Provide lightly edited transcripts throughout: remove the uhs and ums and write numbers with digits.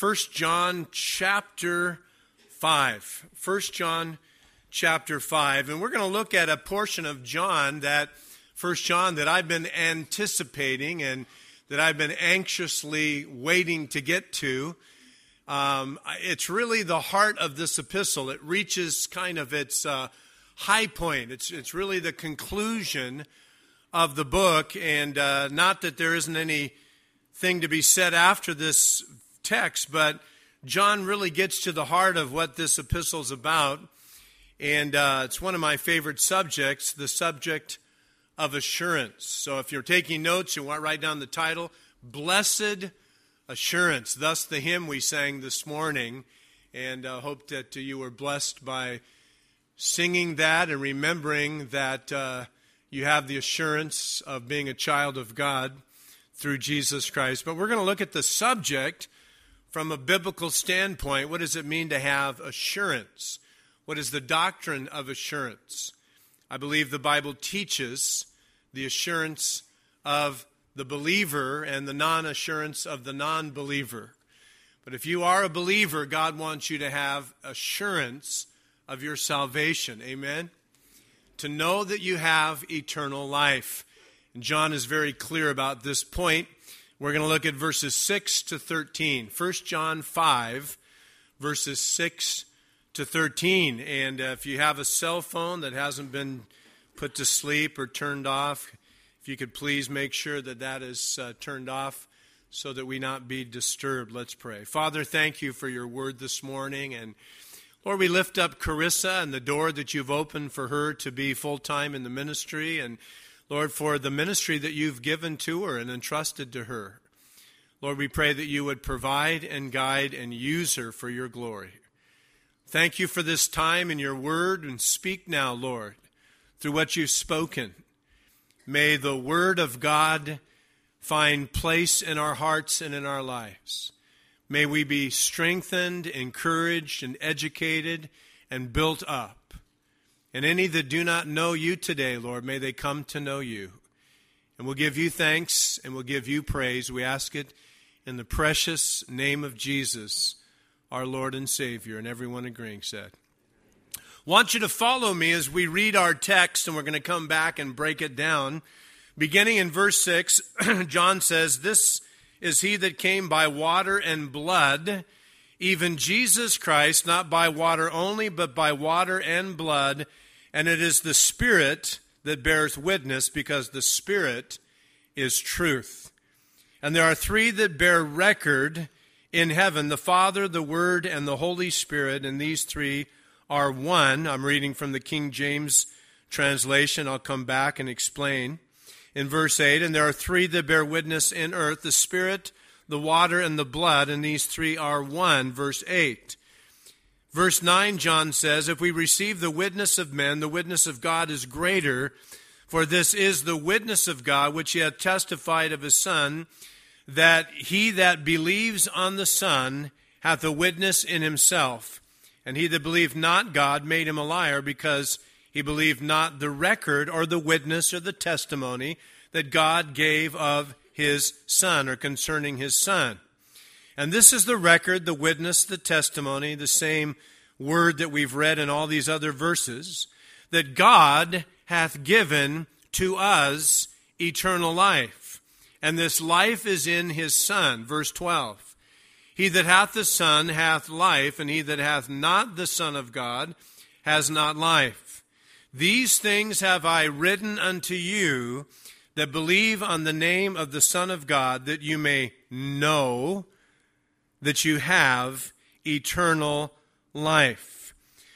1 John chapter 5. 1 John chapter 5. And we're going to look at a portion of John, that 1 John, that I've been anticipating and that I've been anxiously waiting to get to. It's really the heart of this epistle. It reaches kind of its high point. It's really the conclusion of the book, and not that there isn't anything to be said after this text, but John really gets to the heart of what this epistle is about, and it's one of my favorite subjects, the subject of assurance. So if you're taking notes, you want to write down the title, Blessed Assurance. Thus the hymn we sang this morning, and hope that you were blessed by singing that and remembering that you have the assurance of being a child of God through Jesus Christ. But we're going to look at the subject from a biblical standpoint. What does it mean to have assurance? What is the doctrine of assurance? I believe the Bible teaches the assurance of the believer and the non-assurance of the non-believer. But if you are a believer, God wants you to have assurance of your salvation. Amen? To know that you have eternal life. And John is very clear about this point. We're going to look at verses 6 to 13. 1 John 5, verses 6 to 13. And if you have a cell phone that hasn't been put to sleep or turned off, if you could please make sure that that is turned off so that we not be disturbed. Let's pray. Father, thank you for your word this morning. And Lord, we lift up Carissa and the door that you've opened for her to be full-time in the ministry. And Lord, for the ministry that you've given to her and entrusted to her. Lord, we pray that you would provide and guide and use her for your glory. Thank you for this time in your word, and speak now, Lord, through what you've spoken. May the word of God find place in our hearts and in our lives. May we be strengthened, encouraged, and educated, and built up. And any that do not know you today, Lord, may they come to know you. And we'll give you thanks and we'll give you praise. We ask it in the precious name of Jesus, our Lord and Savior. And everyone agreeing said. I want you to follow me as we read our text, and we're going to come back and break it down. Beginning in verse 6, John says, "This is he that came by water and blood, even Jesus Christ, not by water only, but by water and blood. And it is the Spirit that bears witness, because the Spirit is truth. And there are three that bear record in heaven, the Father, the Word, and the Holy Spirit, and these three are one." I'm reading from the King James translation. I'll come back and explain. In verse 8, "And there are three that bear witness in earth, the Spirit, the water, and the blood, and these three are one." Verse 8. Verse 9, John says, "If we receive the witness of men, the witness of God is greater, for this is the witness of God, which he hath testified of his Son, that he that believes on the Son hath a witness in himself. And he that believed not God made him a liar, because he believed not the record or the witness or the testimony that God gave of his Son, or concerning his Son. And this is the record, the witness, the testimony, the same word that we've read in all these other verses, that God hath given to us eternal life. And this life is in his Son." Verse 12. "He that hath the Son hath life, and he that hath not the Son of God has not life. These things have I written unto you that believe on the name of the Son of God, that you may know that you have eternal life."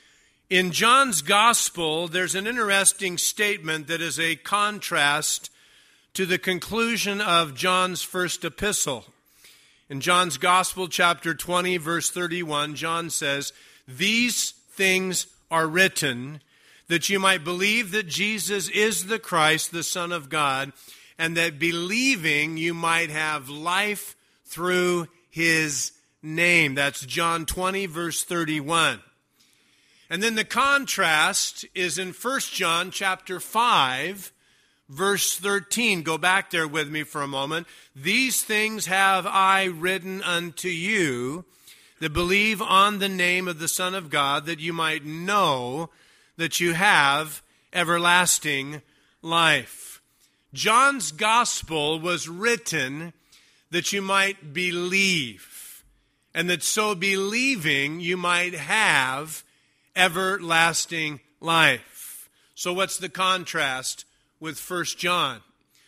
In John's Gospel, there's an interesting statement that is a contrast to the conclusion of John's first epistle. In John's Gospel, chapter 20, verse 31, John says, "These things are written, that you might believe that Jesus is the Christ, the Son of God, and that believing you might have life through his name." That's John 20, verse 31. And then the contrast is in 1 John chapter 5, verse 13. Go back there with me for a moment. These things have I written unto you that believe on the name of the Son of God, that you might know that you have everlasting life. John's gospel was written that you might believe, and that so believing you might have everlasting life. So what's the contrast with 1 John?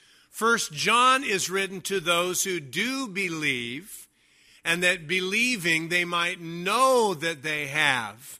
1 John is written to those who do believe, and that believing they might know that they have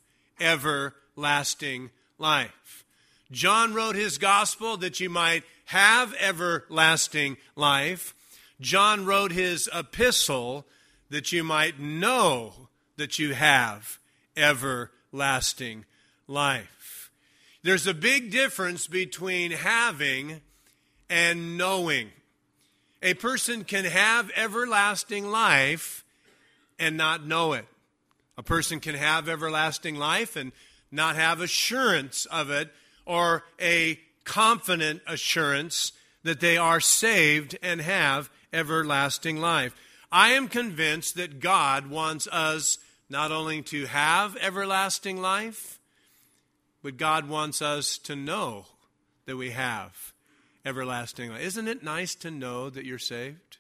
everlasting life. John wrote his gospel that you might have everlasting life. John wrote his epistle that you might know that you have everlasting life. There's a big difference between having and knowing. A person can have everlasting life and not know it. A person can have everlasting life and not have assurance of it, or a confident assurance that they are saved and have everlasting life. I am convinced that God wants us not only to have everlasting life, but God wants us to know that we have everlasting life. Isn't it nice to know that you're saved?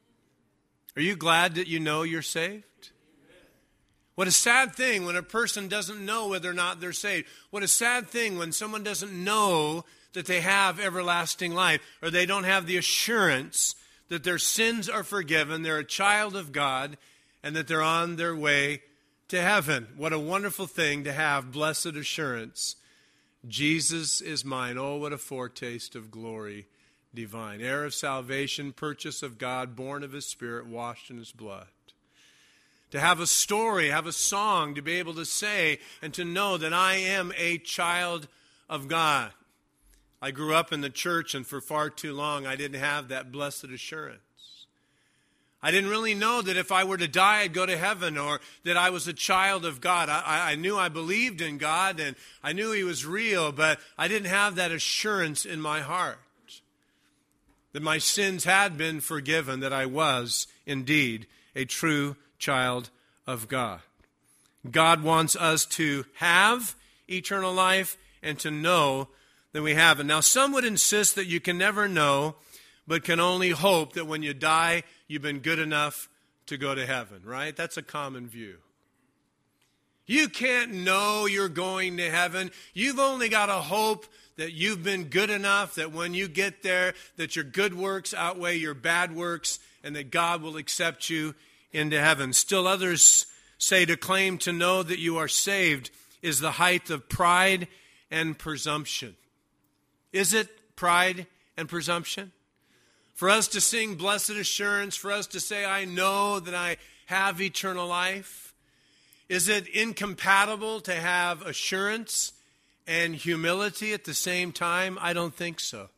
Are you glad that you know you're saved? What a sad thing when a person doesn't know whether or not they're saved. What a sad thing when someone doesn't know that they have everlasting life, or they don't have the assurance that their sins are forgiven, they're a child of God, and that they're on their way to heaven. What a wonderful thing to have blessed assurance. Jesus is mine. Oh, what a foretaste of glory divine. Heir of salvation, purchase of God, born of His Spirit, washed in His blood. To have a story, have a song, to be able to say and to know that I am a child of God. I grew up in the church, and for far too long I didn't have that blessed assurance. I didn't really know that if I were to die, I'd go to heaven, or that I was a child of God. I knew I believed in God, and I knew He was real, but I didn't have that assurance in my heart that my sins had been forgiven, that I was indeed a true child of God. God wants us to have eternal life and to know that we have it. Now, some would insist that you can never know, but can only hope that when you die, you've been good enough to go to heaven, right? That's a common view. You can't know you're going to heaven. You've only got to hope that you've been good enough, that when you get there, that your good works outweigh your bad works, and that God will accept you into heaven. Still others say to claim to know that you are saved is the height of pride and presumption. Is it pride and presumption? For us to sing blessed assurance, for us to say, I know that I have eternal life, is it incompatible to have assurance and humility at the same time? I don't think so.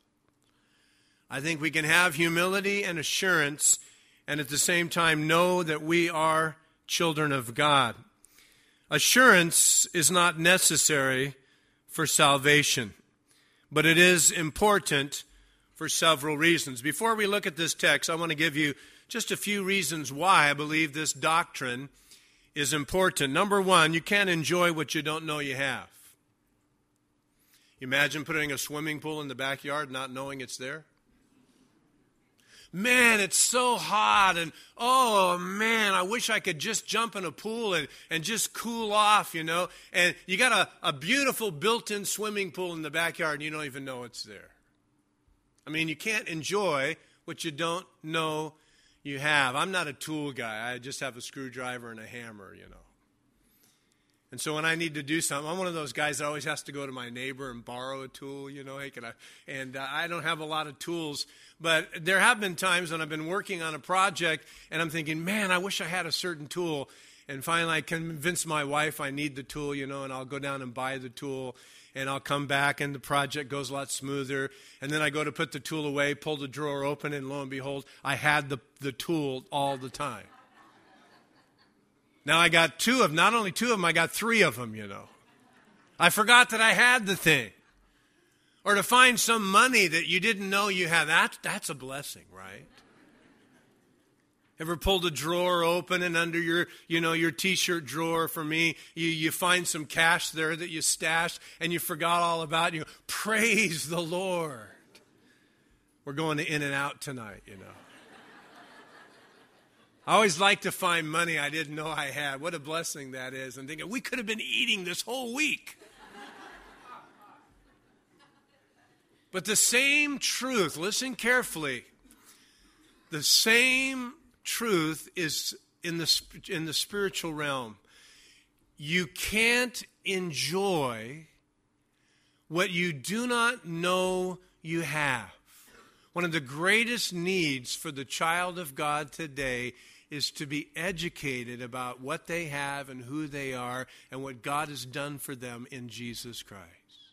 I think we can have humility and assurance and at the same time know that we are children of God. Assurance is not necessary for salvation, but it is important for several reasons. Before we look at this text, I want to give you just a few reasons why I believe this doctrine is important. Number one, you can't enjoy what you don't know you have. Imagine putting a swimming pool in the backyard not knowing it's there. Man, it's so hot, and oh man, I wish I could just jump in a pool and just cool off, you know. And you got a beautiful built-in swimming pool in the backyard and you don't even know it's there. I mean, you can't enjoy what you don't know you have. I'm not a tool guy. I just have a screwdriver and a hammer, you know. And so when I need to do something, I'm one of those guys that always has to go to my neighbor and borrow a tool, you know. Hey, can I? And I don't have a lot of tools, but there have been times when I've been working on a project and I'm thinking, man, I wish I had a certain tool. And finally I convince my wife I need the tool, you know, and I'll go down and buy the tool. And I'll come back and the project goes a lot smoother. And then I go to put the tool away, pull the drawer open, and lo and behold, I had the tool all the time. Now I got not only two of them, I got three of them, you know. I forgot that I had the thing. Or to find some money that you didn't know you had. That's a blessing, right? Ever pulled a drawer open and under your t-shirt drawer, for me, you find some cash there that you stashed and you forgot all about it. You go, praise the Lord. We're going to In-N-Out tonight, I always like to find money I didn't know I had. What a blessing that is. And thinking, we could have been eating this whole week. But the same truth, listen carefully, the same truth is in the spiritual realm. You can't enjoy what you do not know you have. One of the greatest needs for the child of God today is to be educated about what they have and who they are and what God has done for them in Jesus Christ.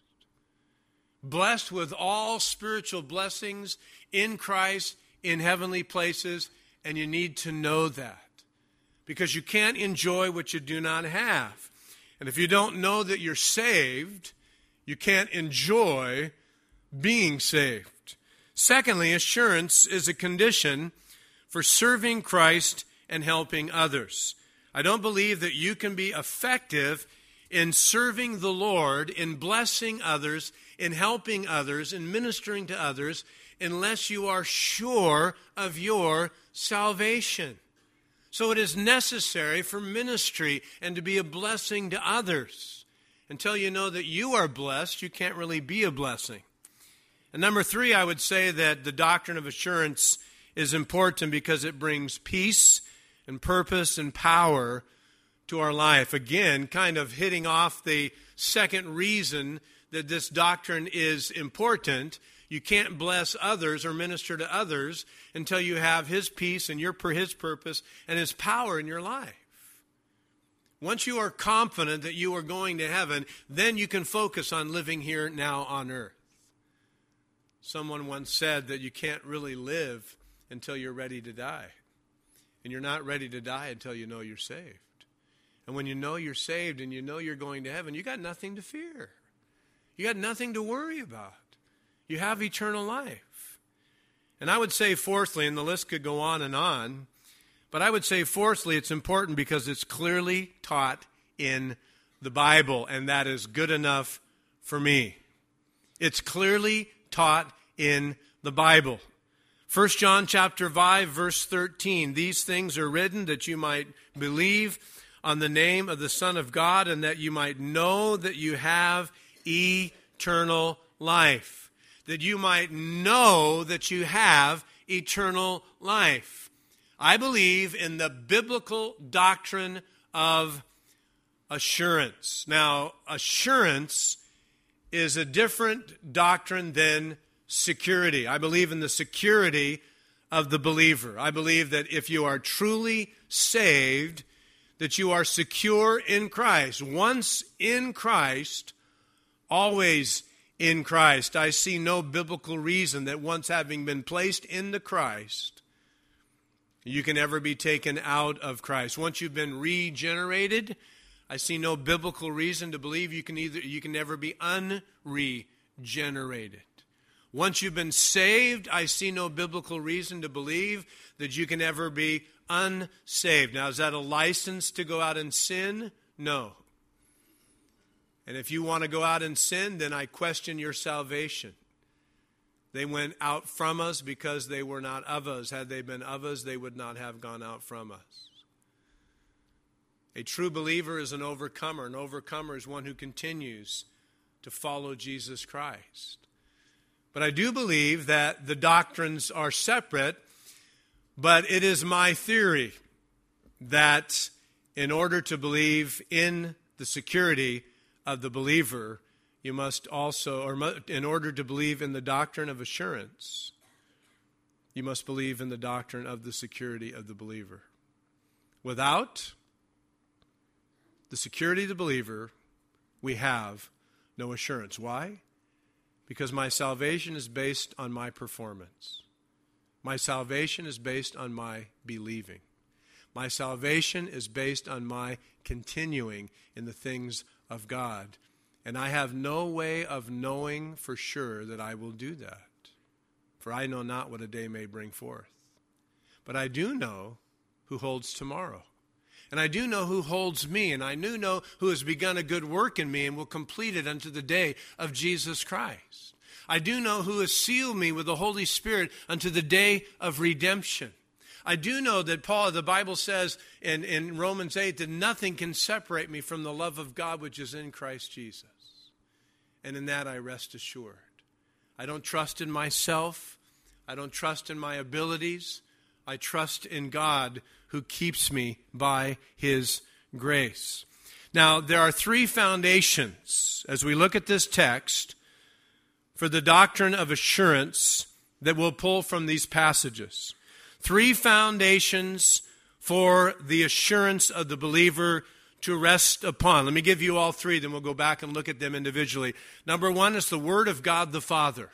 Blessed with all spiritual blessings in Christ in heavenly places, and you need to know that because you can't enjoy what you do not have. And if you don't know that you're saved, you can't enjoy being saved. Secondly, assurance is a condition for serving Christ and helping others. I don't believe that you can be effective in serving the Lord, in blessing others, in helping others, in ministering to others, unless you are sure of your salvation. So it is necessary for ministry and to be a blessing to others. Until you know that you are blessed, you can't really be a blessing. And number 3, I would say that the doctrine of assurance is important because it brings peace and purpose and power to our life. Again, kind of hitting off the second reason that this doctrine is important. You can't bless others or minister to others until you have His peace and His purpose and His power in your life. Once you are confident that you are going to heaven, then you can focus on living here now on earth. Someone once said that you can't really live until you're ready to die. And you're not ready to die until you know you're saved. And when you know you're saved and you know you're going to heaven, you got nothing to fear. You got nothing to worry about. You have eternal life. And I would say fourthly, and the list could go on, but I would say fourthly, it's important because it's clearly taught in the Bible, and that is good enough for me. It's clearly taught in the Bible. 1 John chapter 5, verse 13, these things are written that you might believe on the name of the Son of God and that you might know that you have eternal life. That you might know that you have eternal life. I believe in the biblical doctrine of assurance. Now, assurance is a different doctrine than security. I believe in the security of the believer. I believe that if you are truly saved, that you are secure in Christ. Once in Christ, always in Christ. I see no biblical reason that once having been placed into Christ, you can ever be taken out of Christ. Once you've been regenerated, I see no biblical reason to believe you can never be unregenerated. Once you've been saved, I see no biblical reason to believe that you can ever be unsaved. Now, is that a license to go out and sin? No. And if you want to go out and sin, then I question your salvation. They went out from us because they were not of us. Had they been of us, they would not have gone out from us. A true believer is an overcomer. An overcomer is one who continues to follow Jesus Christ. But I do believe that the doctrines are separate, but it is my theory that in order to believe in the security of the believer, you must also, or in order to believe in the doctrine of assurance, you must believe in the doctrine of the security of the believer. Without the security of the believer, we have no assurance. Why? Because my salvation is based on my performance. My salvation is based on my believing. My salvation is based on my continuing in the things of God And I have no way of knowing for sure that I will do that. For I know not what a day may bring forth. But I do know who holds tomorrow. And I do know who holds me. And I do know who has begun a good work in me and will complete it unto the day of Jesus Christ. I do know who has sealed me with the Holy Spirit unto the day of redemption. I do know that the Bible says in Romans 8 that nothing can separate me from the love of God which is in Christ Jesus. And in that I rest assured. I don't trust in myself. I don't trust in my abilities. I trust in God who keeps me by his grace. Now, there are three foundations as we look at this text for the doctrine of assurance that we'll pull from these passages. Three foundations for the assurance of the believer to rest upon. Let me give you all three, then we'll go back and look at them individually. Number one is the Word of God the Father.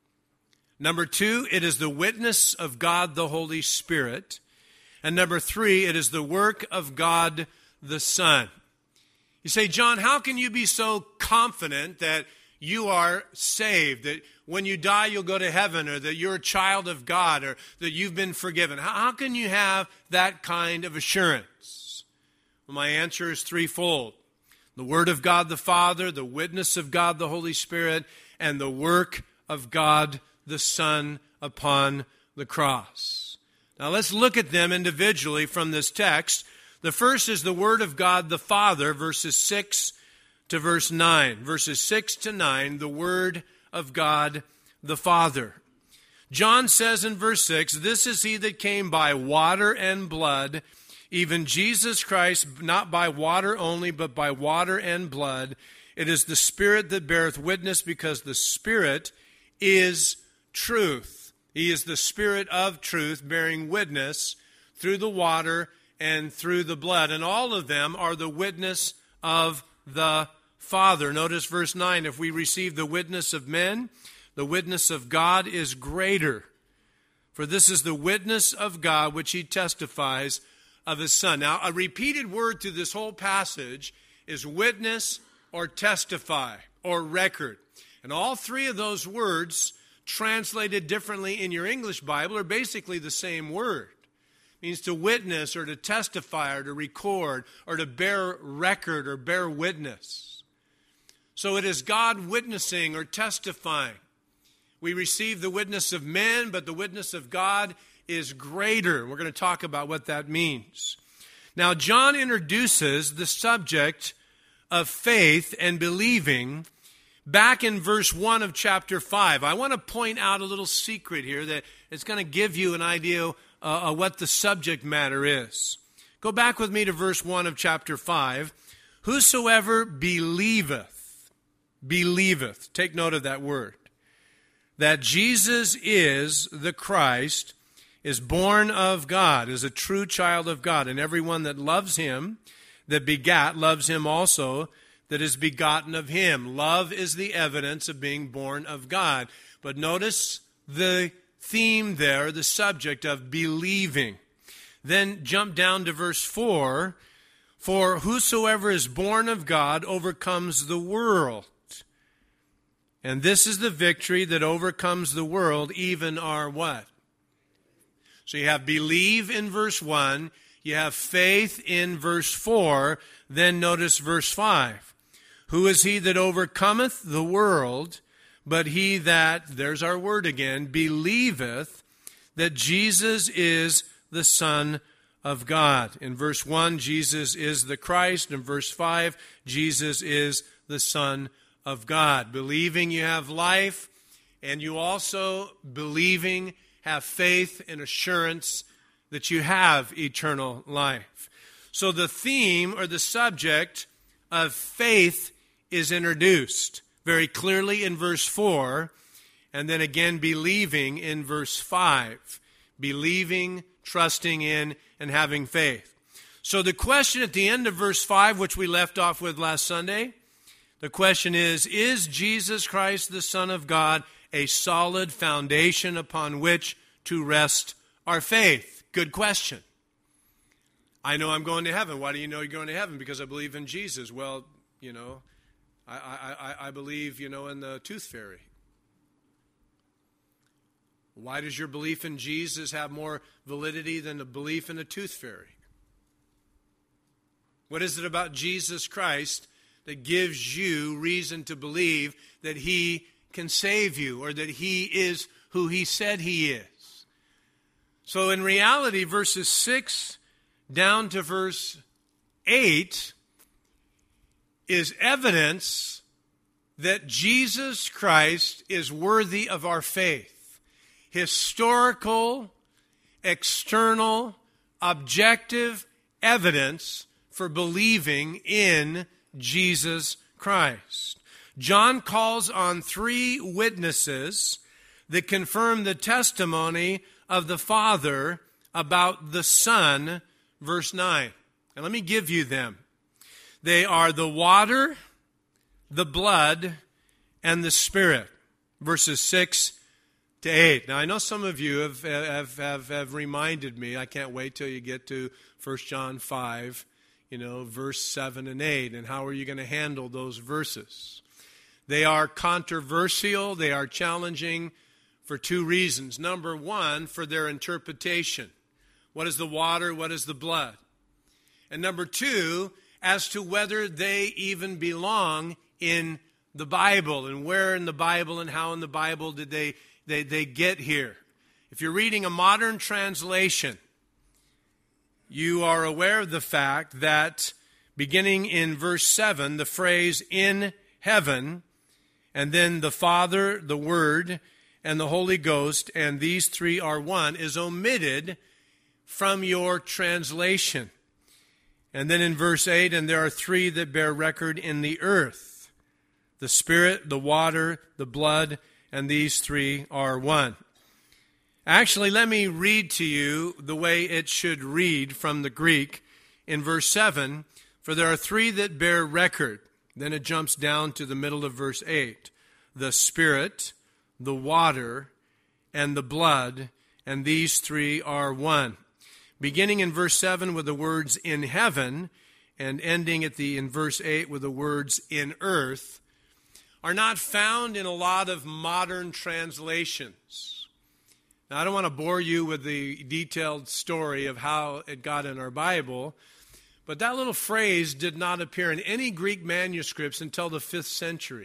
Number two, it is the witness of God the Holy Spirit. And number three, it is the work of God the Son. You say, John, how can you be so confident that you are saved, that when you die you'll go to heaven, or that you're a child of God, or that you've been forgiven? How can you have that kind of assurance? Well, my answer is threefold. The Word of God the Father, the witness of God the Holy Spirit, and the work of God the Son upon the cross. Now let's look at them individually from this text. The first is the Word of God the Father, verses 6 to verse 9. Verses 6 to 9, the Word of God the Father. John says in verse 6, "This is he that came by water and blood, even Jesus Christ, not by water only, but by water and blood. It is the Spirit that beareth witness, because the Spirit is truth." He is the Spirit of truth, bearing witness through the water and through the blood. And all of them are the witness of the Father. Notice verse 9, if we receive the witness of men, the witness of God is greater. For this is the witness of God which he testifies of his Son. Now, a repeated word through this whole passage is witness or testify or record. And all three of those words, translated differently in your English Bible, are basically the same word. It means to witness or to testify or to record or to bear record or bear witness. So it is God witnessing or testifying. We receive the witness of men, but the witness of God is greater. We're going to talk about what that means. Now, John introduces the subject of faith and believing back in verse 1 of chapter 5. I want to point out a little secret here that is going to give you an idea of what the subject matter is. Go back with me to verse 1 of chapter 5. Whosoever believeth, take note of that word, that Jesus is the Christ, is born of God, is a true child of God. And everyone that loves him, that begat, loves him also that is begotten of him. Love is the evidence of being born of God. But notice the theme there, the subject of believing. Then jump down to verse 4. For whosoever is born of God overcomes the world. And this is the victory that overcomes the world, even our what? So you have believe in verse 1. You have faith in verse 4. Then notice verse 5. Who is he that overcometh the world, but he that, there's our word again, believeth that Jesus is the Son of God. In verse 1, Jesus is the Christ. In verse 5, Jesus is the Son of God. Believing you have life, and you also, believing, have faith and assurance that you have eternal life. So the theme or the subject of faith is introduced very clearly in verse 4, and then again believing in verse 5. Believing, trusting in, and having faith. So the question at the end of verse 5, which we left off with last Sunday, the question is Jesus Christ the Son of God a solid foundation upon which to rest our faith? Good question. I know I'm going to heaven. Why do you know you're going to heaven? Because I believe in Jesus. Well, I believe, in the tooth fairy. Why does your belief in Jesus have more validity than a belief in a tooth fairy? What is it about Jesus Christ that gives you reason to believe that He can save you or that He is who He said He is? So in reality, verses 6 down to verse 8 is evidence that Jesus Christ is worthy of our faith. Historical, external, objective evidence for believing in Jesus Christ. John calls on 3 witnesses that confirm the testimony of the Father about the Son, verse 9. And let me give you them. They are the water, the blood, and the Spirit, verses 6 to 8. Now, I know some of you have reminded me, I can't wait till you get to 1 John 5, verse 7 and 8, and how are you going to handle those verses? They are controversial, they are challenging for 2 reasons. Number 1, for their interpretation. What is the water? What is the blood? And number 2, as to whether they even belong in the Bible, and where in the Bible and how in the Bible did they get here. If you're reading a modern translation, you are aware of the fact that beginning in verse 7, the phrase "in heaven," and then the Father, the Word, and the Holy Ghost, and these 3 are one, is omitted from your translation. And then in verse 8, and there are 3 that bear record in the earth: the Spirit, the water, the blood, and these 3 are one. Actually, let me read to you the way it should read from the Greek in verse 7. For there are 3 that bear record. Then it jumps down to the middle of verse 8. The Spirit, the water, and the blood, and these 3 are one. Beginning in verse 7 with the words "in heaven," and ending in verse 8 with the words "in earth," are not found in a lot of modern translations. Now, I don't want to bore you with the detailed story of how it got in our Bible, but that little phrase did not appear in any Greek manuscripts until the 5th century.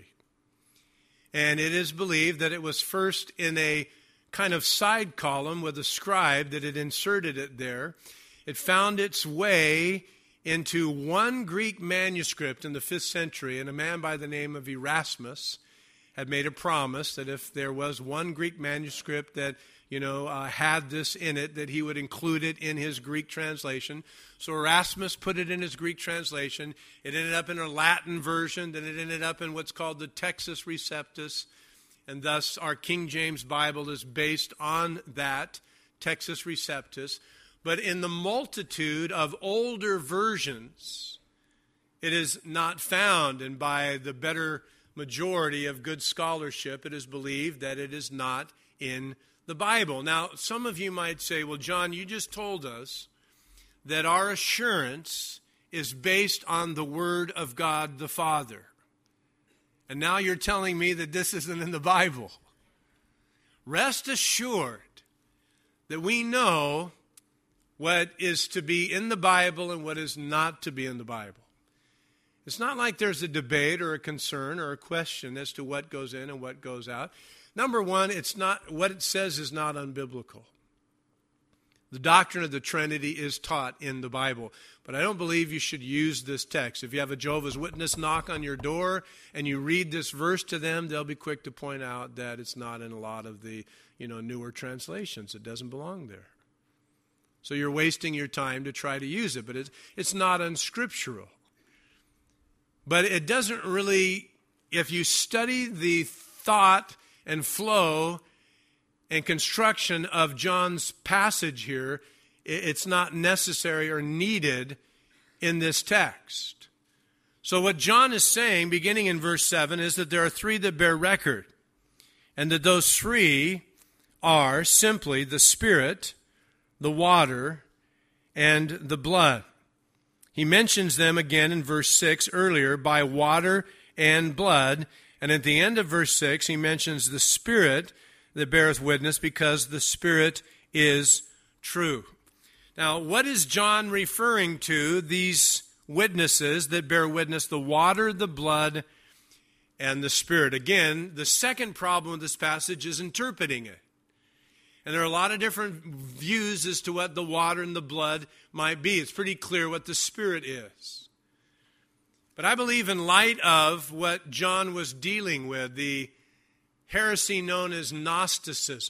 And it is believed that it was first in a kind of side column with a scribe that had inserted it there. It found its way into one Greek manuscript in the 5th century, and a man by the name of Erasmus had made a promise that if there was one Greek manuscript that had this in it, that he would include it in his Greek translation. So Erasmus put it in his Greek translation. It ended up in a Latin version. Then it ended up in what's called the Textus Receptus. And thus our King James Bible is based on that, Textus Receptus. But in the multitude of older versions, it is not found. And by the better majority of good scholarship, it is believed that it is not in the Bible. Now, some of you might say, well, John, you just told us that our assurance is based on the Word of God the Father. And now you're telling me that this isn't in the Bible. Rest assured that we know what is to be in the Bible and what is not to be in the Bible. It's not like there's a debate or a concern or a question as to what goes in and what goes out. Number one, what it says is not unbiblical. The doctrine of the Trinity is taught in the Bible. But I don't believe you should use this text. If you have a Jehovah's Witness knock on your door and you read this verse to them, they'll be quick to point out that it's not in a lot of the newer translations. It doesn't belong there. So you're wasting your time to try to use it. But it's not unscriptural. But it doesn't really, if you study the thought and flow and construction of John's passage here, it's not necessary or needed in this text. So what John is saying, beginning in verse 7, is that there are 3 that bear record, and that those 3 are simply the Spirit, the water, and the blood. He mentions them again in verse 6 earlier, by water and blood. And at the end of verse 6, he mentions the Spirit that beareth witness, because the Spirit is true. Now, what is John referring to, these witnesses that bear witness, the water, the blood, and the Spirit? Again, the second problem with this passage is interpreting it. And there are a lot of different views as to what the water and the blood might be. It's pretty clear what the Spirit is. But I believe in light of what John was dealing with, the heresy known as Gnosticism,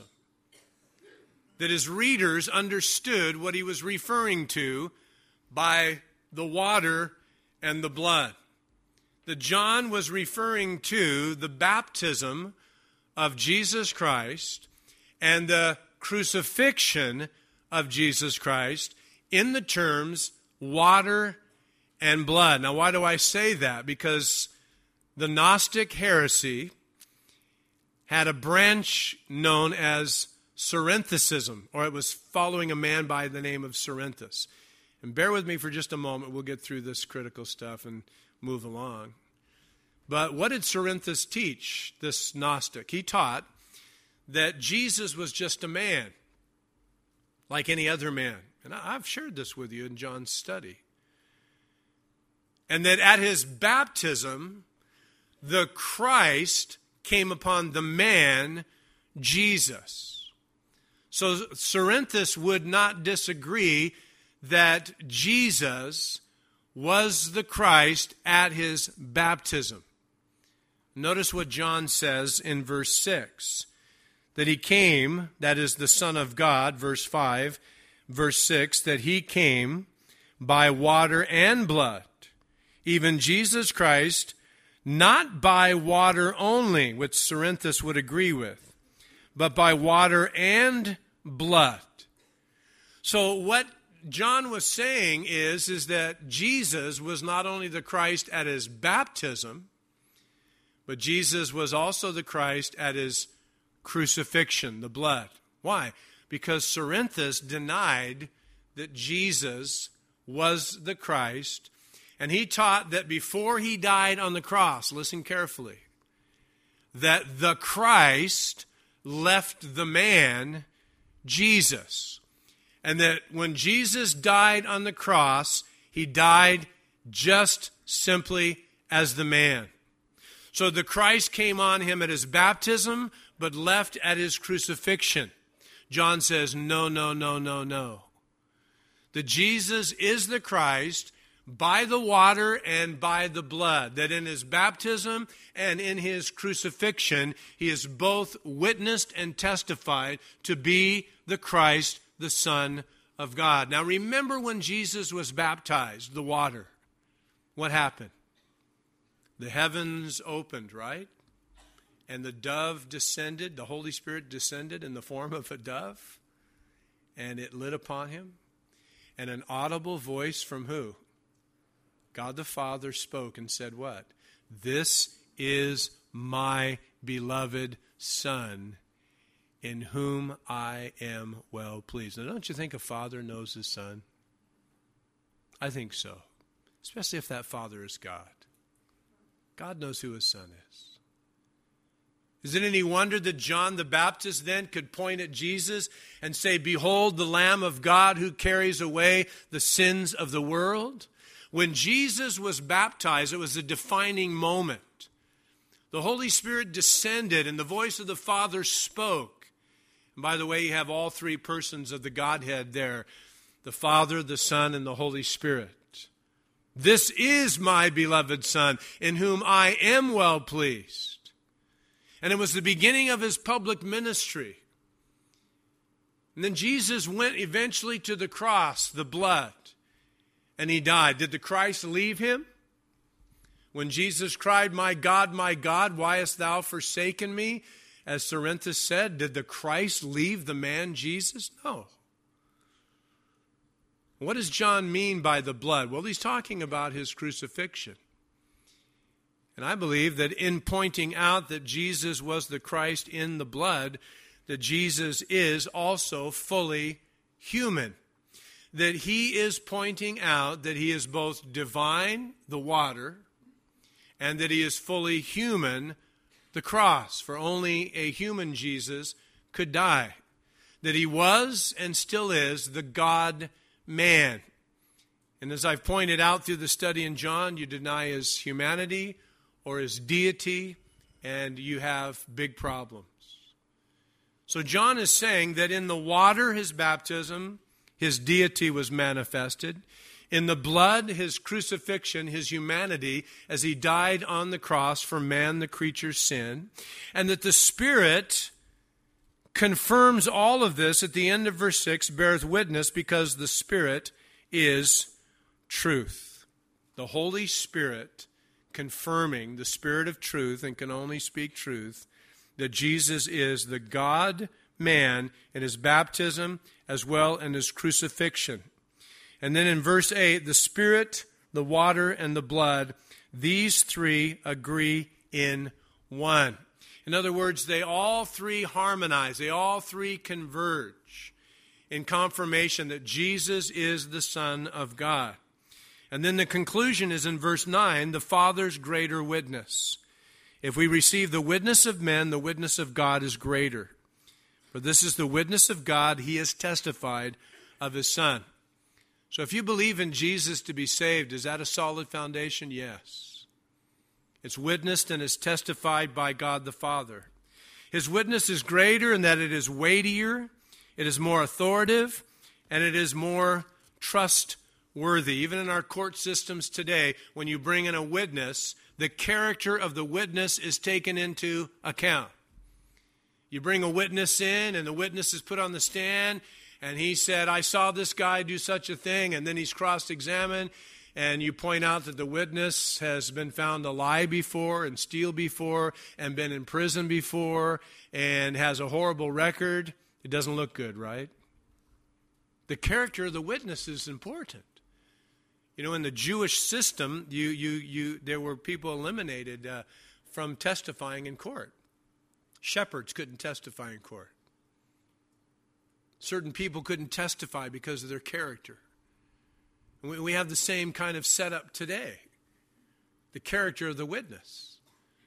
that his readers understood what he was referring to by the water and the blood. That John was referring to the baptism of Jesus Christ and the crucifixion of Jesus Christ in the terms water and blood. Now, why do I say that? Because the Gnostic heresy had a branch known as Cerinthesism, or it was following a man by the name of Cerinthus. And bear with me for just a moment. We'll get through this critical stuff and move along. But what did Cerinthus teach, this Gnostic? He taught that Jesus was just a man, like any other man. And I've shared this with you in John's study. And that at his baptism, the Christ came upon the man, Jesus. So Cerinthus would not disagree that Jesus was the Christ at his baptism. Notice what John says in verse 6. That he came, that is the Son of God, verse 5, verse 6, that he came by water and blood, even Jesus Christ, not by water only, which Cerinthus would agree with, but by water and blood. So what John was saying is that Jesus was not only the Christ at his baptism, but Jesus was also the Christ at his crucifixion, the blood. Why? Because Cerinthus denied that Jesus was the Christ, and he taught that before he died on the cross, listen carefully, that the Christ left the man, Jesus. And that when Jesus died on the cross, he died just simply as the man. So the Christ came on him at his baptism, but left at his crucifixion. John says, no. That Jesus is the Christ by the water and by the blood. That in his baptism and in his crucifixion, he is both witnessed and testified to be the Christ, the Son of God. Now remember when Jesus was baptized, the water, what happened? The heavens opened, right? And the dove descended, the Holy Spirit descended in the form of a dove, and it lit upon him. And an audible voice from who? God the Father spoke and said what? This is my beloved Son, in whom I am well pleased. Now, don't you think a father knows his son? I think so, especially if that father is God. God knows who his son is. Is it any wonder that John the Baptist then could point at Jesus and say, behold the Lamb of God who carries away the sins of the world? When Jesus was baptized, it was a defining moment. The Holy Spirit descended and the voice of the Father spoke. And by the way, you have all three persons of the Godhead there, the Father, the Son, and the Holy Spirit. This is my beloved Son, in whom I am well pleased. And it was the beginning of his public ministry. And then Jesus went eventually to the cross, the blood, and he died. Did the Christ leave him? When Jesus cried, my God, why hast thou forsaken me? As Cerinthus said, did the Christ leave the man Jesus? No. What does John mean by the blood? Well, he's talking about his crucifixion. And I believe that in pointing out that Jesus was the Christ in the blood, that Jesus is also fully human. That he is pointing out that he is both divine, the water, and that he is fully human, the cross, for only a human Jesus could die. That he was and still is the God-man. And as I've pointed out through the study in John, you deny his humanity or his deity, and you have big problems. So John is saying that in the water, his baptism, his deity was manifested. In the blood, his crucifixion, his humanity, as he died on the cross for man, the creature's sin. And that the Spirit confirms all of this at the end of verse 6, bears witness, because the Spirit is truth. The Holy Spirit confirming, the Spirit of truth, and can only speak truth, that Jesus is the God-man in his baptism as well in his crucifixion. And then in verse 8, the Spirit, the water, and the blood, these three agree in one. In other words, they all three harmonize. They all three converge in confirmation that Jesus is the Son of God. And then the conclusion is in verse 9, the Father's greater witness. If we receive the witness of men, the witness of God is greater. For this is the witness of God, he has testified of his Son. So if you believe in Jesus to be saved, is that a solid foundation? Yes. It's witnessed and is testified by God the Father. His witness is greater in that it is weightier, it is more authoritative, and it is more trustworthy. Even in our court systems today, when you bring in a witness, the character of the witness is taken into account. You bring a witness in, and the witness is put on the stand, and he said, I saw this guy do such a thing, and then he's cross-examined, and you point out that the witness has been found to lie before and steal before and been in prison before and has a horrible record. It doesn't look good, right? The character of the witness is important. You know, in the Jewish system, there were people eliminated from testifying in court. Shepherds couldn't testify in court. Certain people couldn't testify because of their character. We have the same kind of setup today. The character of the witness.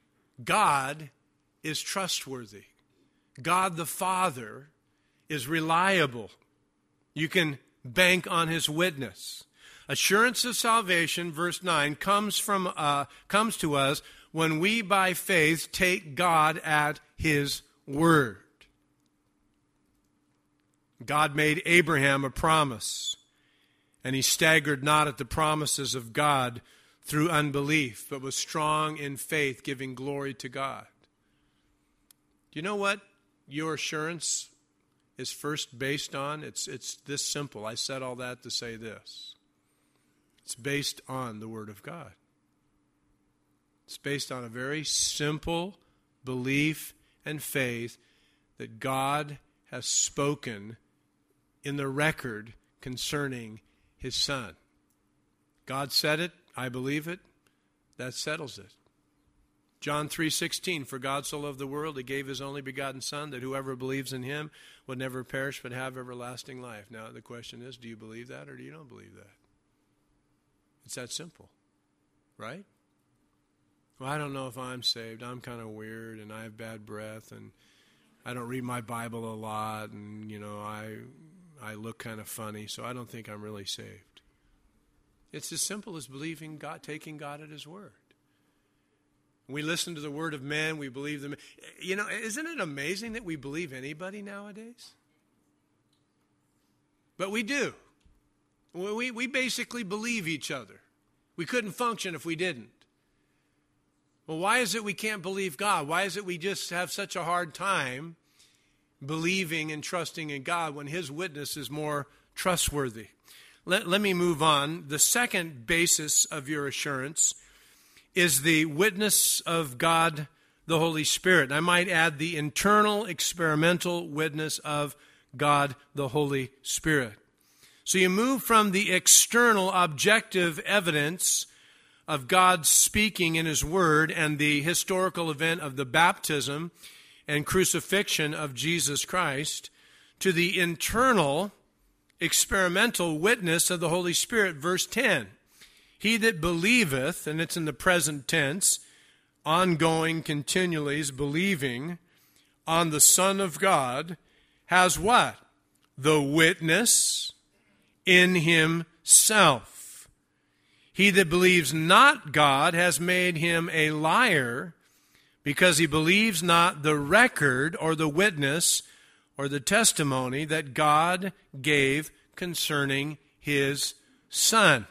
God is trustworthy. God the Father is reliable. You can bank on his witness. Assurance of salvation, verse 9, comes to us when we by faith take God at his word. God made Abraham a promise, and he staggered not at the promises of God through unbelief, but was strong in faith, giving glory to God. Do you know what your assurance is first based on? It's this simple. I said all that to say this. It's based on the Word of God. It's based on a very simple belief and faith that God has spoken in the record concerning his Son. God said it, I believe it, that settles it. John 3:16, for God so loved the world, he gave his only begotten Son, that whoever believes in him would never perish but have everlasting life. Now the question is, do you believe that or do you don't believe that? It's that simple, right? Well, I don't know if I'm saved. I'm kind of weird and I have bad breath and I don't read my Bible a lot and, I look kind of funny, so I don't think I'm really saved. It's as simple as believing God, taking God at his word. We listen to the word of men, we believe them. Isn't it amazing that we believe anybody nowadays? But we do. We basically believe each other. We couldn't function if we didn't. Well, why is it we can't believe God? Why is it we just have such a hard time believing and trusting in God when his witness is more trustworthy? Let me move on. The second basis of your assurance is the witness of God, the Holy Spirit. And I might add the internal experimental witness of God, the Holy Spirit. So you move from the external objective evidence of God speaking in his word and the historical event of the baptism and crucifixion of Jesus Christ to the internal experimental witness of the Holy Spirit. Verse 10, He that believeth, and it's in the present tense, ongoing, continually is believing on the Son of God, has what? The witness in himself. He that believes not God has made him a liar, because he believes not the record or the witness or the testimony that God gave concerning his Son.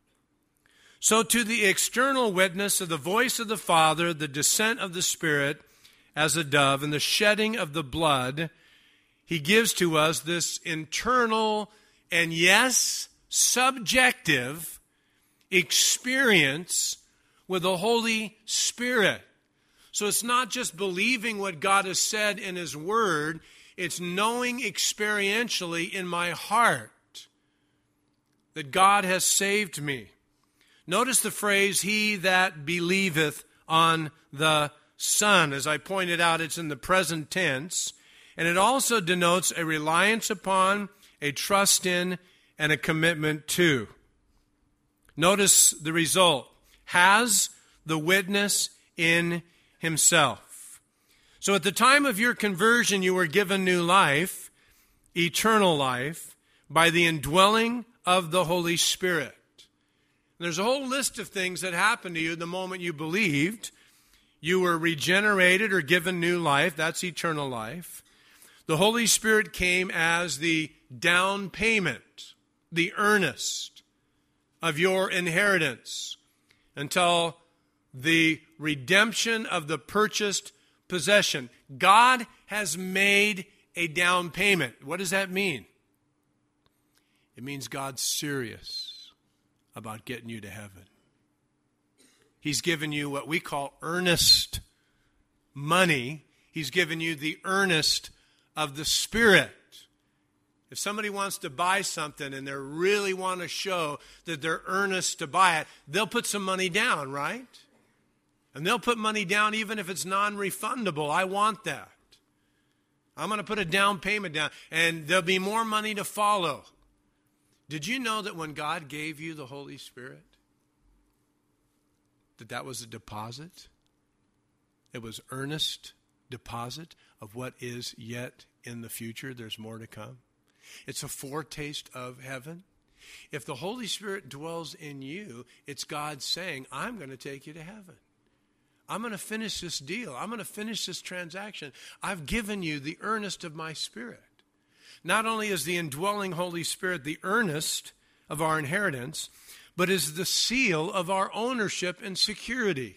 So to the external witness of the voice of the Father, the descent of the Spirit as a dove, and the shedding of the blood, he gives to us this internal and, yes, subjective experience with the Holy Spirit. So it's not just believing what God has said in his word, it's knowing experientially in my heart that God has saved me. Notice the phrase, he that believeth on the Son. As I pointed out, it's in the present tense, and it also denotes a reliance upon, a trust in, and a commitment to. Notice the result. Has the witness in himself. So at the time of your conversion, you were given new life, eternal life, by the indwelling of the Holy Spirit. And there's a whole list of things that happened to you the moment you believed. You were regenerated or given new life. That's eternal life. The Holy Spirit came as the down payment, the earnest of your inheritance until the redemption of the purchased possession. God has made a down payment. What does that mean? It means God's serious about getting you to heaven. He's given you what we call earnest money. He's given you the earnest of the Spirit. If somebody wants to buy something and they really want to show that they're earnest to buy it, they'll put some money down, right? And they'll put money down even if it's non-refundable. I want that. I'm going to put a down payment down, and there'll be more money to follow. Did you know that when God gave you the Holy Spirit, that was a deposit? It was earnest deposit of what is yet in the future. There's more to come. It's a foretaste of heaven. If the Holy Spirit dwells in you, it's God saying, I'm going to take you to heaven. I'm going to finish this deal. I'm going to finish this transaction. I've given you the earnest of my Spirit. Not only is the indwelling Holy Spirit the earnest of our inheritance, but is the seal of our ownership and security.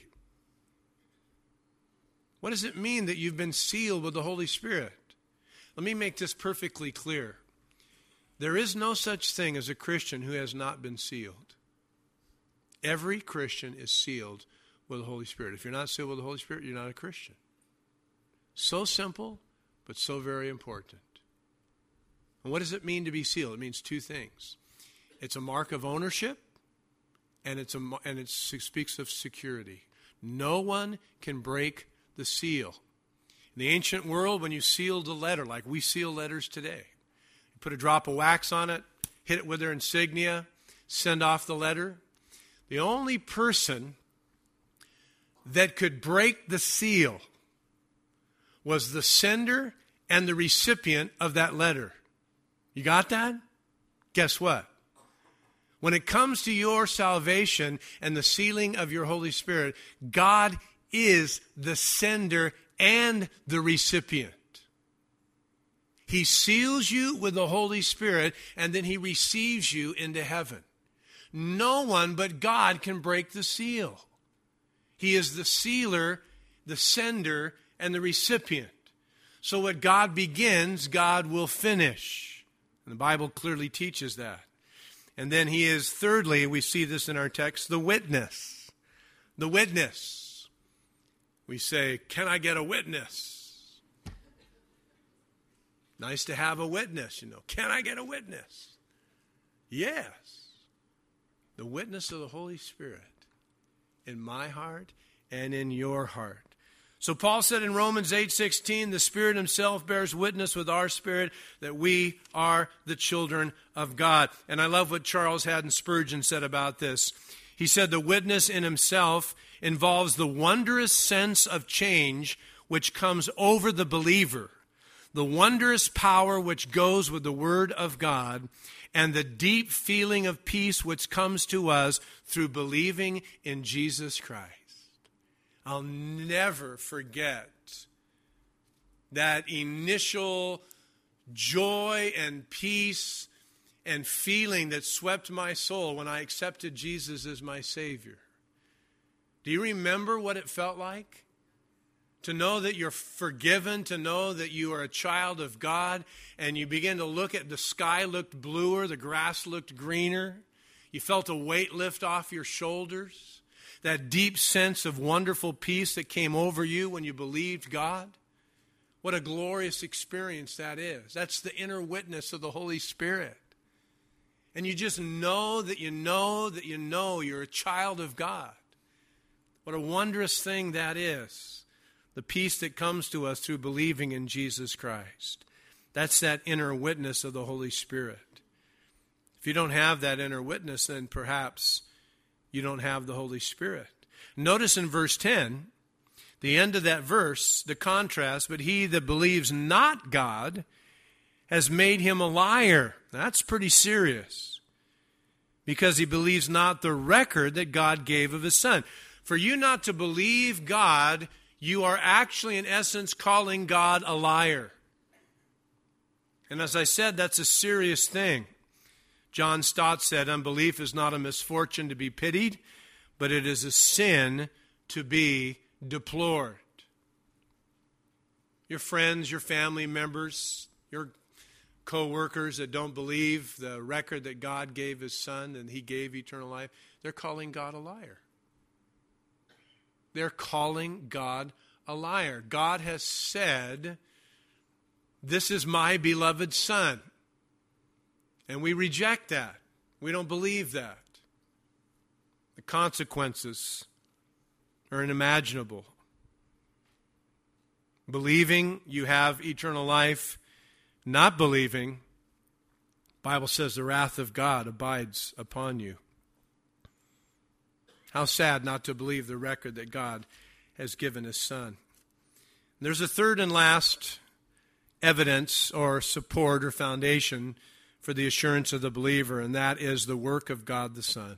What does it mean that you've been sealed with the Holy Spirit? Let me make this perfectly clear. There is no such thing as a Christian who has not been sealed. Every Christian is sealed with the Holy Spirit. If you're not sealed with the Holy Spirit, you're not a Christian. So simple, but so very important. And what does it mean to be sealed? It means two things. It's a mark of ownership, and it speaks of security. No one can break the seal. In the ancient world, when you sealed a letter, like we seal letters today, you put a drop of wax on it, hit it with their insignia, send off the letter. The only person that could break the seal was the sender and the recipient of that letter. You got that? Guess what? When it comes to your salvation and the sealing of your Holy Spirit, God is the sender and the recipient. He seals you with the Holy Spirit, and then he receives you into heaven. No one but God can break the seal. He is the sealer, the sender, and the recipient. So what God begins, God will finish. And the Bible clearly teaches that. And then he is, thirdly, we see this in our text, the witness. The witness. We say, can I get a witness? Nice to have a witness, you know. Can I get a witness? Yes. The witness of the Holy Spirit in my heart and in your heart. So Paul said in Romans 8:16, the Spirit himself bears witness with our spirit that we are the children of God. And I love what Charles Haddon Spurgeon said about this. He said the witness in himself involves the wondrous sense of change which comes over the believer, the wondrous power which goes with the Word of God, and the deep feeling of peace which comes to us through believing in Jesus Christ. I'll never forget that initial joy and peace and feeling that swept my soul when I accepted Jesus as my Savior. Do you remember what it felt like? To know that you're forgiven, to know that you are a child of God, and you begin to look at the sky looked bluer, the grass looked greener. You felt a weight lift off your shoulders. That deep sense of wonderful peace that came over you when you believed God. What a glorious experience that is. That's the inner witness of the Holy Spirit. And you just know that you know that you know you're a child of God. What a wondrous thing that is. The peace that comes to us through believing in Jesus Christ. That's that inner witness of the Holy Spirit. If you don't have that inner witness, then perhaps you don't have the Holy Spirit. Notice in verse 10, the end of that verse, the contrast, but he that believes not God has made him a liar. That's pretty serious. Because he believes not the record that God gave of his Son. For you not to believe God, you are actually in essence calling God a liar. And as I said, that's a serious thing. John Stott said, unbelief is not a misfortune to be pitied, but it is a sin to be deplored. Your friends, your family members, your co-workers that don't believe the record that God gave his Son and he gave eternal life, they're calling God a liar. They're calling God a liar. God has said, this is my beloved Son. And we reject that. We don't believe that. The consequences are unimaginable. Believing you have eternal life, not believing, the Bible says the wrath of God abides upon you. How sad not to believe the record that God has given his Son. There's a third and last evidence or support or foundation for the assurance of the believer, and that is the work of God the Son.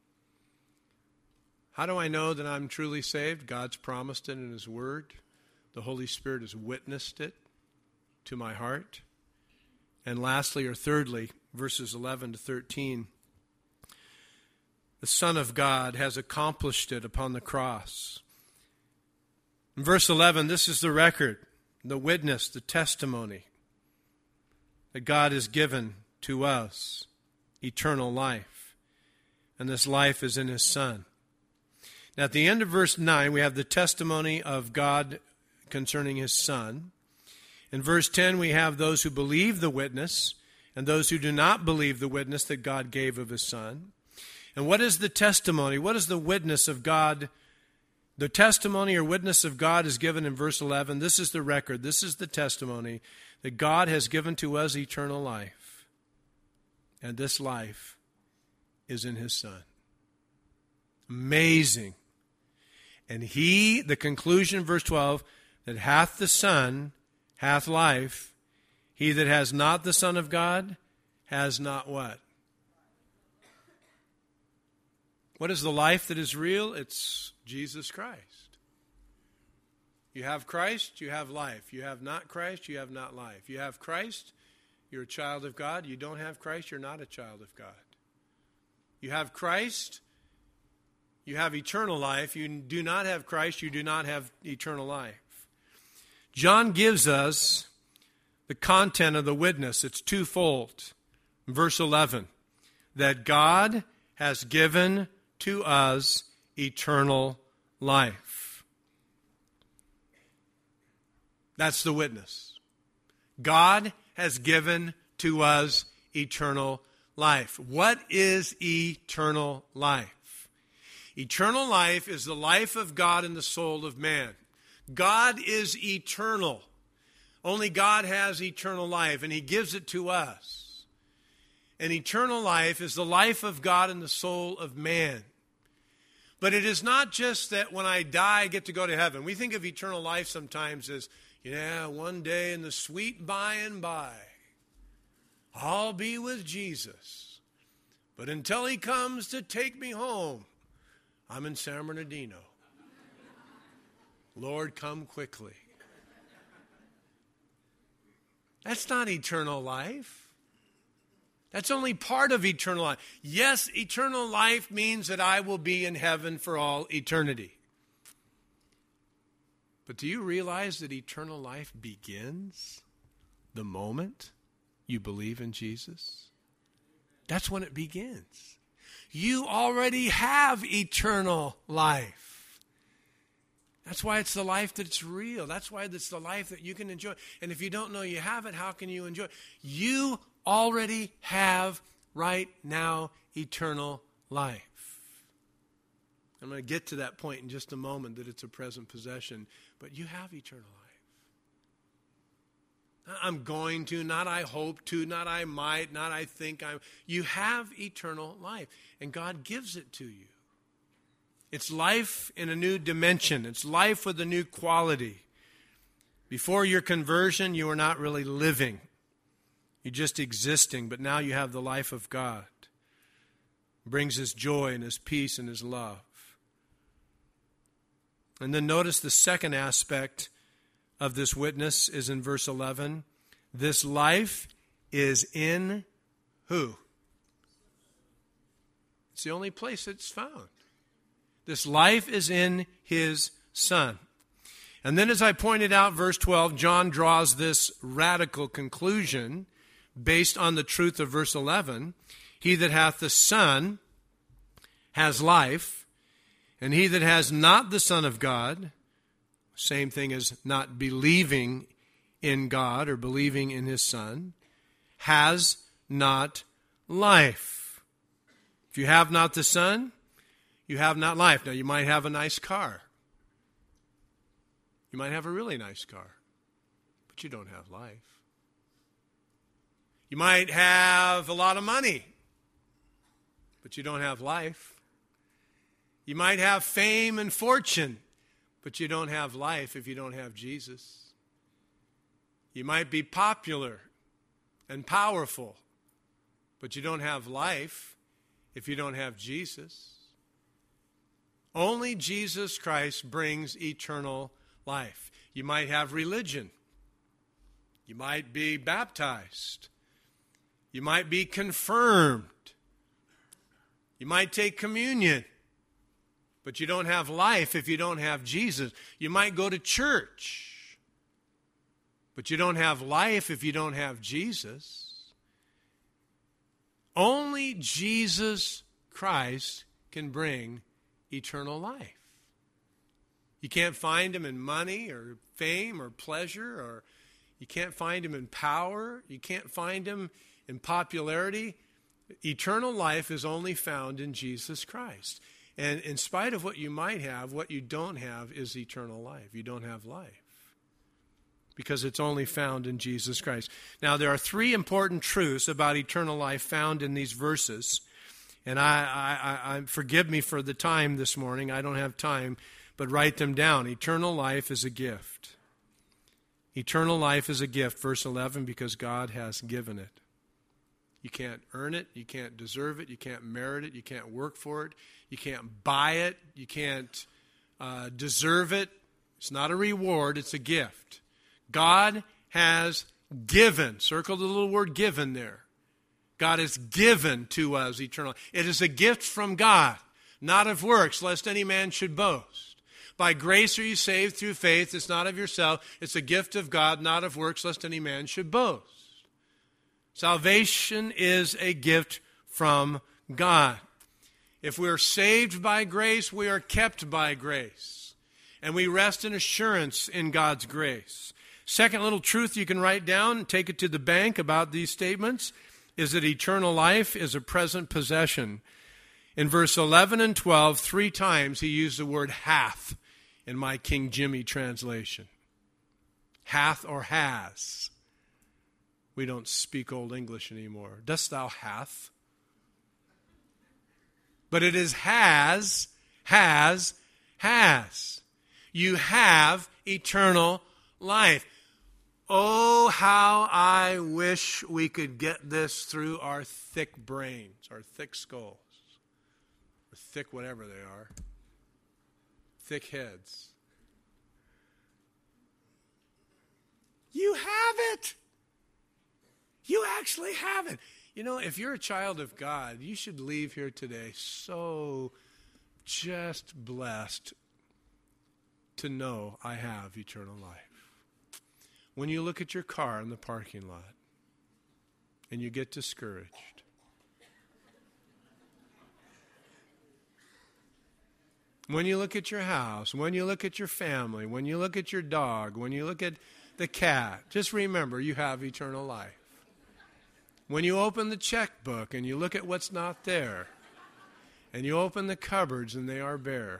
How do I know that I'm truly saved? God's promised it in his Word. The Holy Spirit has witnessed it to my heart. And lastly, or thirdly, verses 11 to 13, the Son of God has accomplished it upon the cross. In verse 11, this is the record, the witness, the testimony that God has given to us, eternal life. And this life is in his Son. Now at the end of verse 9, we have the testimony of God concerning his Son. In verse 10, we have those who believe the witness and those who do not believe the witness that God gave of his Son. And what is the testimony? What is the witness of God? The testimony or witness of God is given in verse 11. This is the record. This is the testimony that God has given to us eternal life. And this life is in his Son. Amazing. And he, the conclusion, verse 12, that hath the Son, hath life. He that has not the Son of God, has not what? What is the life that is real? It's Jesus Christ. You have Christ, you have life. You have not Christ, you have not life. You have Christ, you're a child of God. You don't have Christ, you're not a child of God. You have Christ, you have eternal life. You do not have Christ, you do not have eternal life. John gives us the content of the witness. It's twofold. Verse 11, that God has given to us eternal life. That's the witness. God has given to us eternal life. What is eternal life? Eternal life is the life of God in the soul of man. God is eternal. Only God has eternal life, and he gives it to us. And eternal life is the life of God in the soul of man. But it is not just that when I die, I get to go to heaven. We think of eternal life sometimes as, one day in the sweet by and by, I'll be with Jesus. But until he comes to take me home, I'm in San Bernardino. Lord, come quickly. That's not eternal life. That's only part of eternal life. Yes, eternal life means that I will be in heaven for all eternity. But do you realize that eternal life begins the moment you believe in Jesus? That's when it begins. You already have eternal life. That's why it's the life that's real. That's why it's the life that you can enjoy. And if you don't know you have it, how can you enjoy it? You already have right now eternal life. I'm going to get to that point in just a moment, that it's a present possession. But you have eternal life. I'm going to, not I hope to, not I might, not I think I'm. You have eternal life. And God gives it to you. It's life in a new dimension. It's life with a new quality. Before your conversion, you were not really living. You're just existing, but now you have the life of God. It brings His joy and His peace and His love. And then notice the second aspect of this witness is in verse 11. This life is in who? It's the only place it's found. This life is in His Son. And then as I pointed out, verse 12, John draws this radical conclusion based on the truth of verse 11. He that hath the Son has life, and he that has not the Son of God, same thing as not believing in God or believing in His Son, has not life. If you have not the Son, you have not life. Now, you might have a nice car. You might have a really nice car, but you don't have life. You might have a lot of money, but you don't have life. You might have fame and fortune, but you don't have life if you don't have Jesus. You might be popular and powerful, but you don't have life if you don't have Jesus. Only Jesus Christ brings eternal life. You might have religion. You might be baptized. You might be confirmed. You might take communion. But you don't have life if you don't have Jesus. You might go to church. But you don't have life if you don't have Jesus. Only Jesus Christ can bring eternal life. You can't find Him in money or fame or pleasure, or you can't find Him in power. You can't find Him in popularity. Eternal life is only found in Jesus Christ. And in spite of what you might have, what you don't have is eternal life. You don't have life because it's only found in Jesus Christ. Now, there are three important truths about eternal life found in these verses. And I forgive me for the time this morning. I don't have time, but write them down. Eternal life is a gift. Eternal life is a gift, verse 11, because God has given it. You can't earn it. You can't deserve it. You can't merit it. You can't work for it. You can't buy it. You can't deserve it. It's not a reward. It's a gift. God has given. Circle the little word given there. God has given to us eternal life. It is a gift from God, not of works, lest any man should boast. By grace are you saved through faith. It's not of yourself. It's a gift of God, not of works, lest any man should boast. Salvation is a gift from God. If we're saved by grace, we are kept by grace. And we rest in assurance in God's grace. Second little truth you can write down, take it to the bank about these statements, is that eternal life is a present possession. In verse 11 and 12, 3 times he used the word hath in my King Jimmy translation. Hath or has. We don't speak Old English anymore. Dost thou hath? But it is has has. You have eternal life. Oh, how I wish we could get this through our thick brains, our thick skulls, or thick whatever they are, thick heads. You have it. You actually have it. You know, if you're a child of God, you should leave here today so just blessed to know I have eternal life. When you look at your car in the parking lot and you get discouraged, when you look at your house, when you look at your family, when you look at your dog, when you look at the cat, just remember you have eternal life. When you open the checkbook and you look at what's not there, and you open the cupboards and they are bare,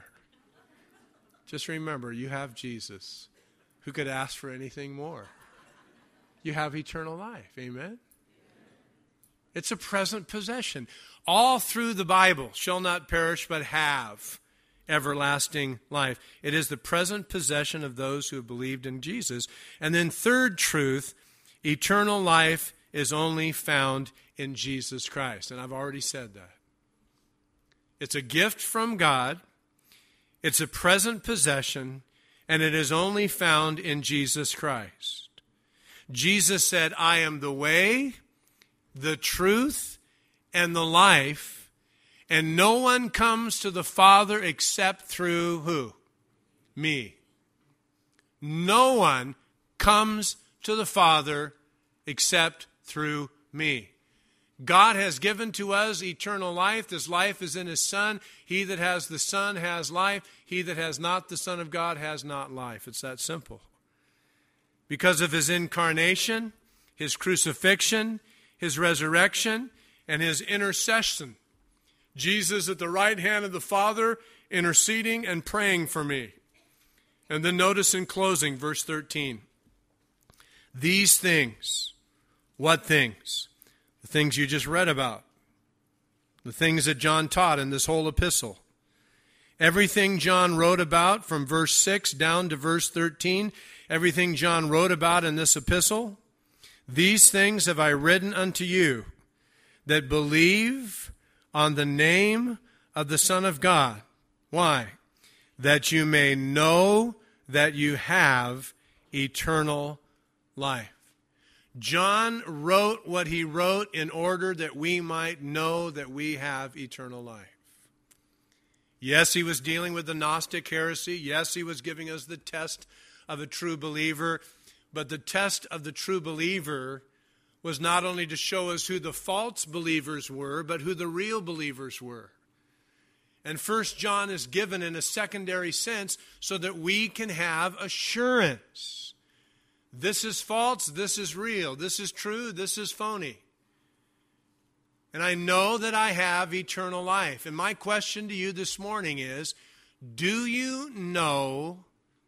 just remember you have Jesus, who could ask for anything more. You have eternal life. Amen? It's a present possession. All through the Bible, shall not perish but have everlasting life. It is the present possession of those who have believed in Jesus. And then third truth, eternal life is only found in Jesus Christ. And I've already said that. It's a gift from God. It's a present possession. And it is only found in Jesus Christ. Jesus said, I am the way, the truth, and the life, and no one comes to the Father except through who? Me. No one comes to the Father except through me. God has given to us eternal life. This life is in His Son. He that has the Son has life. He that has not the Son of God has not life. It's that simple. Because of His incarnation, His crucifixion, His resurrection, and His intercession. Jesus at the right hand of the Father, interceding and praying for me. And then notice in closing, verse 13. These things, what things? The things you just read about. The things that John taught in this whole epistle. Everything John wrote about from verse 6 down to verse 13, everything John wrote about in this epistle, these things have I written unto you that believe on the name of the Son of God. Why? That you may know that you have eternal life. John wrote what he wrote in order that we might know that we have eternal life. Yes, he was dealing with the Gnostic heresy. Yes, he was giving us the test of a true believer. But the test of the true believer was not only to show us who the false believers were, but who the real believers were. And 1 John is given in a secondary sense so that we can have assurance. This is false, this is real, this is true, this is phony. And I know that I have eternal life. And my question to you this morning is, do you know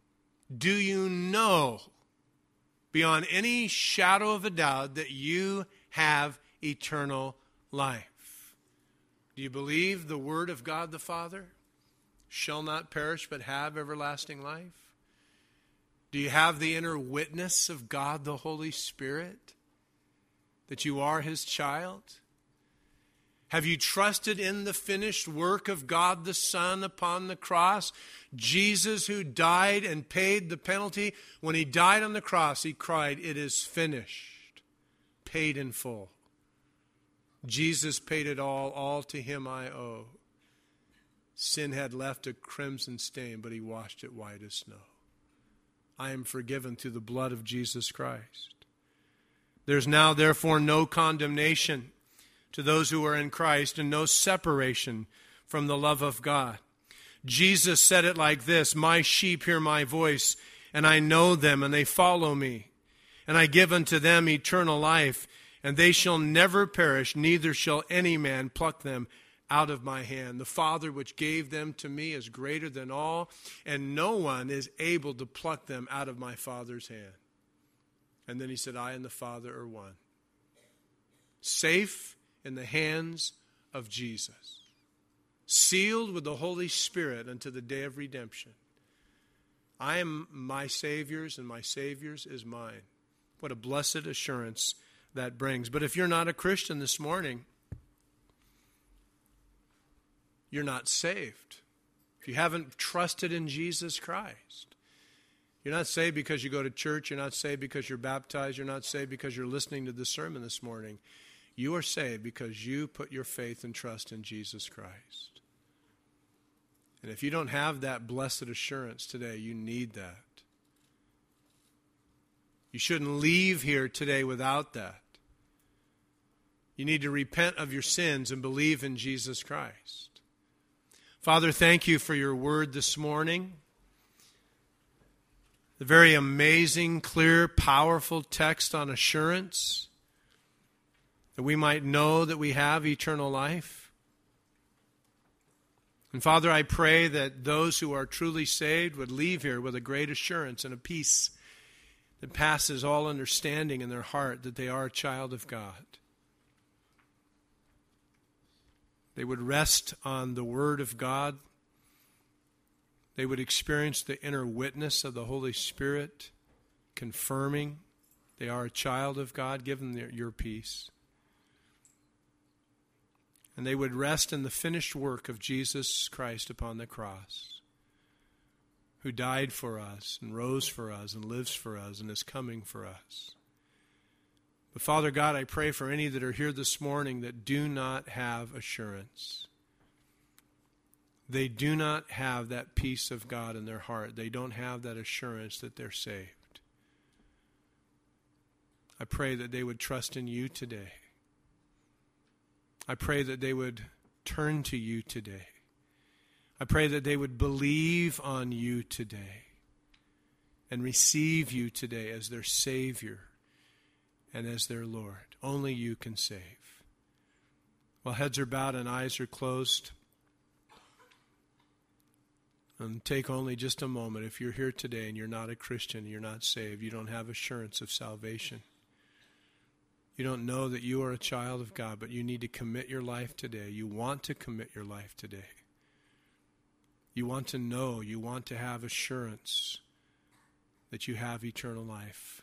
beyond any shadow of a doubt that you have eternal life? Do you believe the word of God the Father shall not perish but have everlasting life? Do you have the inner witness of God the Holy Spirit that you are His child? Have you trusted in the finished work of God the Son upon the cross? Jesus, who died and paid the penalty. When He died on the cross, He cried, "It is finished," paid in full. Jesus paid it all to Him I owe. Sin had left a crimson stain, but He washed it white as snow. I am forgiven through the blood of Jesus Christ. There's now, therefore, no condemnation to those who are in Christ and no separation from the love of God. Jesus said it like this, "My sheep hear my voice, and I know them, and they follow me. And I give unto them eternal life, and they shall never perish, neither shall any man pluck them out of my hand. The Father which gave them to me is greater than all, and no one is able to pluck them out of my Father's hand." And then He said, I and the Father are one. Safe in the hands of Jesus. sealed with the Holy Spirit unto the day of redemption. I am my Savior's, and my Savior's is mine. What a blessed assurance that brings. But if you're not a Christian this morning, you're not saved. If you haven't trusted in Jesus Christ, you're not saved because you go to church. You're not saved because you're baptized. You're not saved because you're listening to the sermon this morning. You are saved because you put your faith and trust in Jesus Christ. And if you don't have that blessed assurance today, you need that. You shouldn't leave here today without that. You need to repent of your sins and believe in Jesus Christ. Father, thank you for your word this morning. The very amazing, clear, powerful text on assurance, that we might know that we have eternal life. And Father, I pray that those who are truly saved would leave here with a great assurance and a peace that passes all understanding in their heart that they are a child of God. They would rest on the Word of God. They would experience the inner witness of the Holy Spirit, confirming they are a child of God. Give them your peace. And they would rest in the finished work of Jesus Christ upon the cross, who died for us and rose for us and lives for us and is coming for us. But Father God, I pray for any that are here this morning that do not have assurance. They do not have that peace of God in their heart. They don't have that assurance that they're saved. I pray that they would trust in you today. I pray that they would turn to you today. I pray that they would believe on you today and receive you today as their Savior and as their Lord. Only you can save. While heads are bowed and eyes are closed, and take only just a moment. If you're here today and you're not a Christian, you're not saved, you don't have assurance of salvation, you don't know that you are a child of God, but you need to commit your life today. You want to commit your life today. You want to know, you want to have assurance that you have eternal life.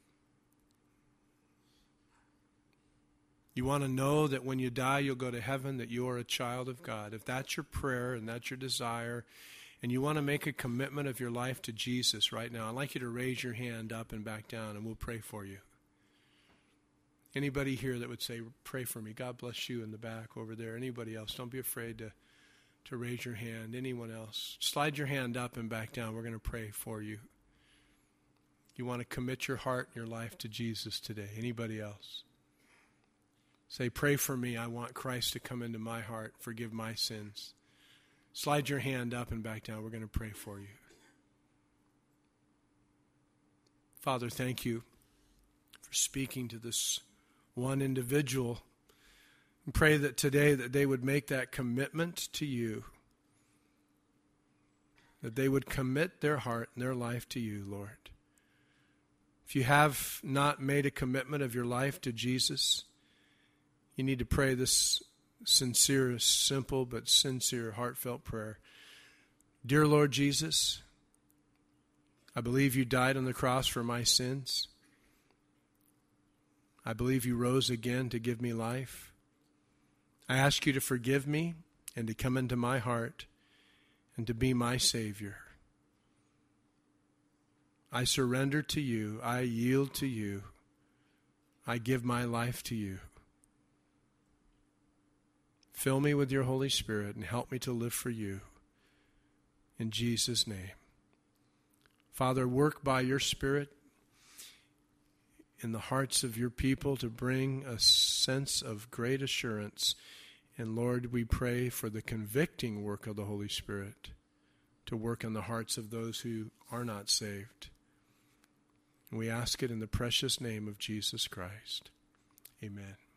You want to know that when you die, you'll go to heaven, that you are a child of God. If that's your prayer and that's your desire, and you want to make a commitment of your life to Jesus right now, I'd like you to raise your hand up and back down, and we'll pray for you. Anybody here that would say, pray for me? God bless you in the back over there. Anybody else? Don't be afraid to raise your hand. Anyone else? Slide your hand up and back down. We're going to pray for you. You want to commit your heart and your life to Jesus today. Anybody else? Say, pray for me. I want Christ to come into my heart, forgive my sins. Slide your hand up and back down. We're going to pray for you. Father, thank you for speaking to this one individual. And pray that today that they would make that commitment to you, that they would commit their heart and their life to you, Lord. If you have not made a commitment of your life to Jesus, you need to pray this sincere, simple, but sincere, heartfelt prayer. Dear Lord Jesus, I believe you died on the cross for my sins. I believe you rose again to give me life. I ask you to forgive me and to come into my heart and to be my Savior. I surrender to you. I yield to you. I give my life to you. Fill me with your Holy Spirit and help me to live for you. In Jesus' name. Father, work by your Spirit in the hearts of your people to bring a sense of great assurance. And Lord, we pray for the convicting work of the Holy Spirit to work in the hearts of those who are not saved. And we ask it in the precious name of Jesus Christ. Amen.